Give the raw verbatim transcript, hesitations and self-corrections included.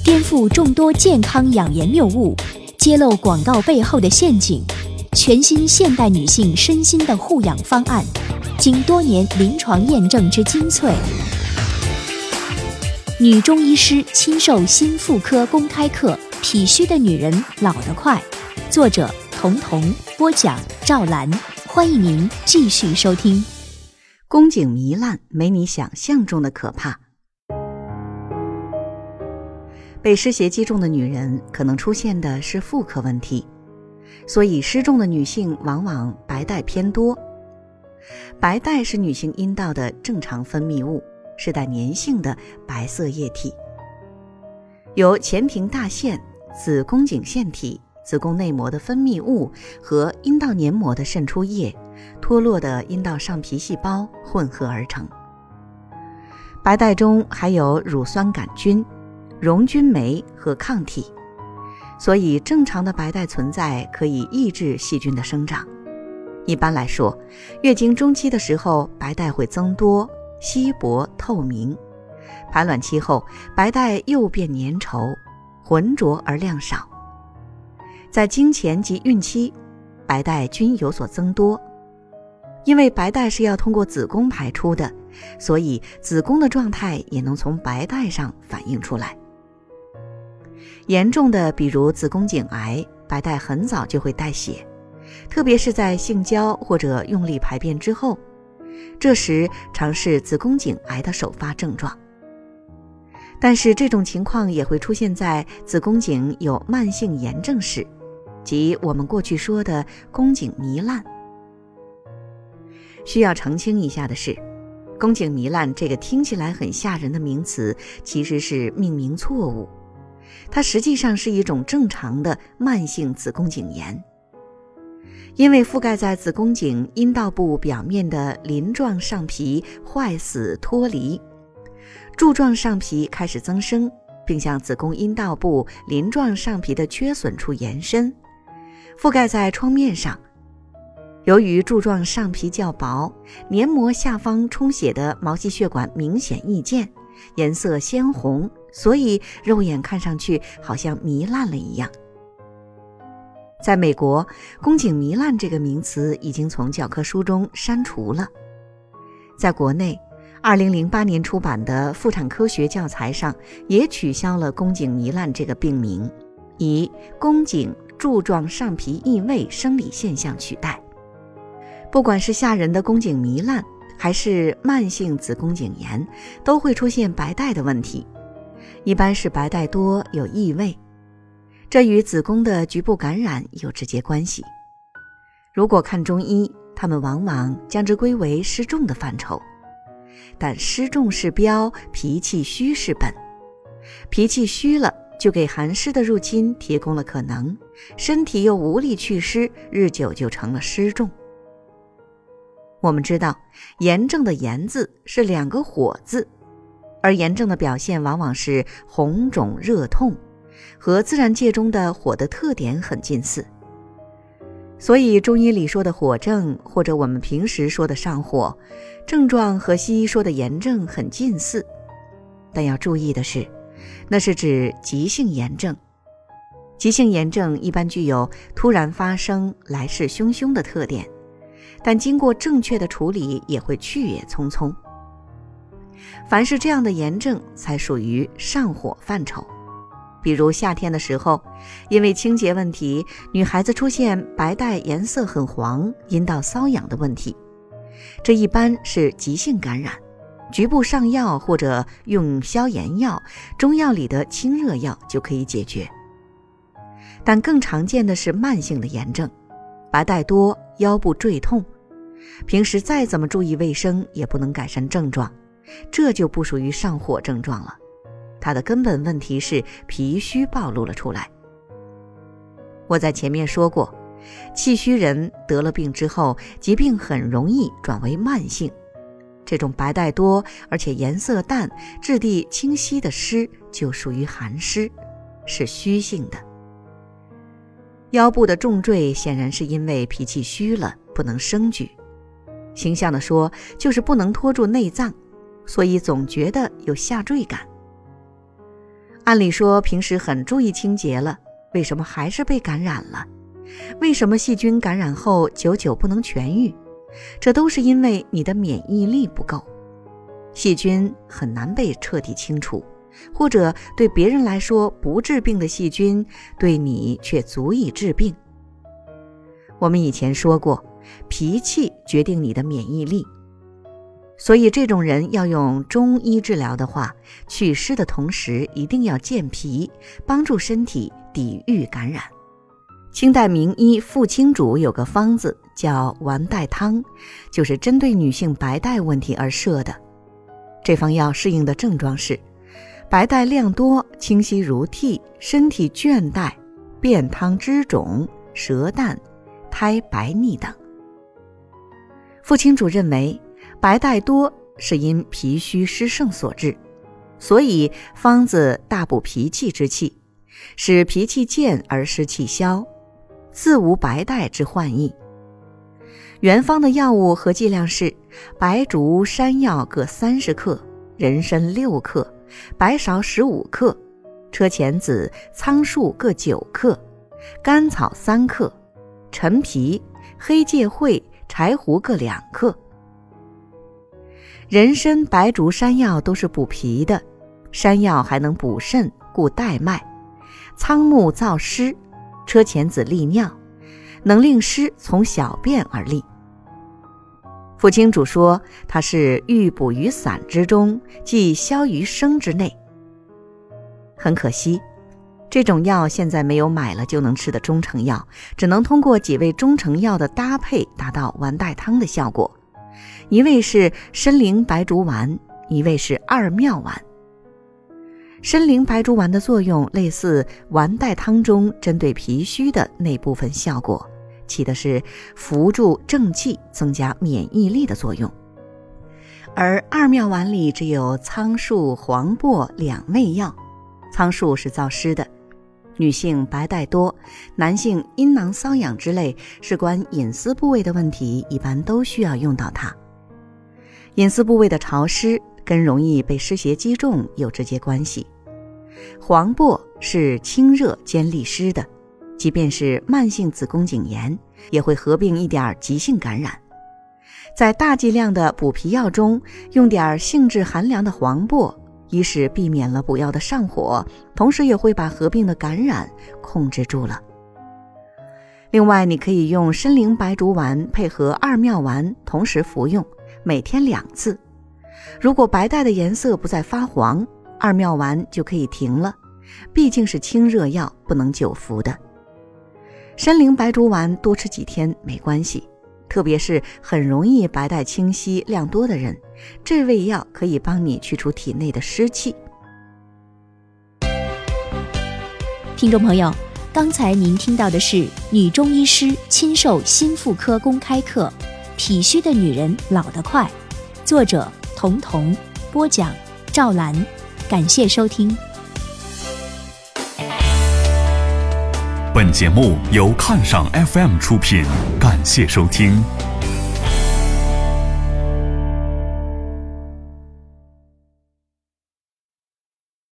颠覆众多健康养颜谬误，揭露广告背后的陷阱，全新现代女性身心的护养方案，经多年临床验证之精粹。女中医师亲授新妇科公开课《脾虚的女人老得快》，作者童童，播讲赵兰。欢迎您继续收听。 宫颈糜烂没你想象中的可怕。被湿邪击中的女人可能出现的是妇科问题，所以湿重的女性往往白带偏多。白带是女性阴道的正常分泌物，是带粘性的白色液体，由前庭大腺、子宫颈腺体、子宫内膜的分泌物和阴道黏膜的渗出液、脱落的阴道上皮细胞混合而成。白带中还有乳酸杆菌、溶菌酶和抗体，所以正常的白带存在可以抑制细菌的生长。一般来说，月经中期的时候白带会增多、稀薄透明，排卵期后白带又变粘稠、浑浊而量少。在经前及孕期，白带均有所增多。因为白带是要通过子宫排出的，所以子宫的状态也能从白带上反映出来。严重的比如子宫颈癌，白带很早就会带血，特别是在性交或者用力排便之后，这时常是子宫颈癌的首发症状。但是这种情况也会出现在子宫颈有慢性炎症时，即我们过去说的宫颈糜烂。需要澄清一下的是，宫颈糜烂这个听起来很吓人的名词其实是命名错误，它实际上是一种正常的慢性子宫颈炎。因为覆盖在子宫颈阴道部表面的鳞状上皮坏死脱离，柱状上皮开始增生，并向子宫阴道部鳞状上皮的缺损处延伸，覆盖在创面上。由于柱状上皮较薄，黏膜下方充血的毛细血管明显易见，颜色鲜红，所以肉眼看上去好像糜烂了一样。在美国，宫颈糜烂这个名词已经从教科书中删除了。在国内，二零零八年出版的妇产科学教材上也取消了宫颈糜烂这个病名，以宫颈柱状上皮异位生理现象取代。不管是吓人的宫颈糜烂，还是慢性子宫颈炎，都会出现白带的问题，一般是白带多有异味，这与子宫的局部感染有直接关系。如果看中医，他们往往将之归为湿重的范畴，但湿重是标，脾气虚是本。脾气虚了，就给寒湿的入侵提供了可能，身体又无力祛湿，日久就成了湿重。我们知道，炎症的炎字是两个火字，而炎症的表现往往是红肿热痛，和自然界中的火的特点很近似。所以中医里说的火症，或者我们平时说的上火，症状和西医说的炎症很近似。但要注意的是，那是指急性炎症。急性炎症一般具有突然发生、来势汹汹的特点，但经过正确的处理也会去也匆匆。凡是这样的炎症才属于上火范畴。比如夏天的时候，因为清洁问题，女孩子出现白带颜色很黄、阴道瘙痒的问题，这一般是急性感染，局部上药或者用消炎药、中药里的清热药就可以解决。但更常见的是慢性的炎症，白带多、腰部坠痛，平时再怎么注意卫生也不能改善症状，这就不属于上火症状了。它的根本问题是脾虚暴露了出来。我在前面说过，气虚人得了病之后，疾病很容易转为慢性。这种白带多而且颜色淡、质地清晰的湿就属于寒湿，是虚性的。腰部的重坠显然是因为脾气虚了，不能升举。形象地说，就是不能拖住内脏，所以总觉得有下坠感。 按理说平时很注意清洁了，为什么还是被感染了？为什么细菌感染后久久不能痊愈？这都是因为你的免疫力不够。细菌很难被彻底清除，或者对别人来说不治病的细菌，对你却足以治病。我们以前说过，脾气决定你的免疫力，所以这种人要用中医治疗的话，祛湿的同时一定要健脾，帮助身体抵御感染。清代名医傅青主有个方子叫丸带汤，就是针对女性白带问题而设的。这方药适应的症状是白带量多，清晰如涕，身体倦怠，便汤脂肿，舌淡，苔白腻等。傅青主认为白带多是因脾虚湿盛所致，所以方子大补脾气之气，使脾气健而湿气消，自无白带之患意。原方的药物和剂量是白术、山药各三十克，人参六克，白芍十五克，车前子、苍术各九克，甘草三克，陈皮、黑芥荟、柴胡各两克。人参、白术、山药都是补脾的，山药还能补肾，固带脉；苍木燥湿，车前子利尿，能令湿从小便而利。傅青主说它是欲补于散之中，即消于生之内。很可惜，这种药现在没有买了就能吃的中成药，只能通过几味中成药的搭配达到丸带汤的效果。一味是参苓白术丸，一味是二妙丸。参苓白术丸的作用类似丸带汤中针对脾虚的那部分效果，起的是扶助正气、增加免疫力的作用。而二妙丸里只有苍术、黄柏两味药。苍术是燥湿的，女性白带多，男性阴囊瘙痒之类事关隐私部位的问题，一般都需要用到它。隐私部位的潮湿跟容易被湿邪击中有直接关系。黄柏是清热兼利湿的，即便是慢性子宫颈炎，也会合并一点急性感染。在大剂量的补脾药中，用点性质寒凉的黄柏，一是避免了补药的上火，同时也会把合并的感染控制住了。另外，你可以用参苓白术丸配合二妙丸同时服用，每天两次。如果白带的颜色不再发黄，二妙丸就可以停了，毕竟是清热药，不能久服的。参苓白术丸多吃几天没关系，特别是很容易白带清晰量多的人，这味药可以帮你去除体内的湿气。 听众朋友，刚才您听到的是女中医师亲授心妇科公开课《脾虚的女人老得快》，作者童童，播讲赵兰。感谢收听。 本节目由看上 F M 出品，感谢收听。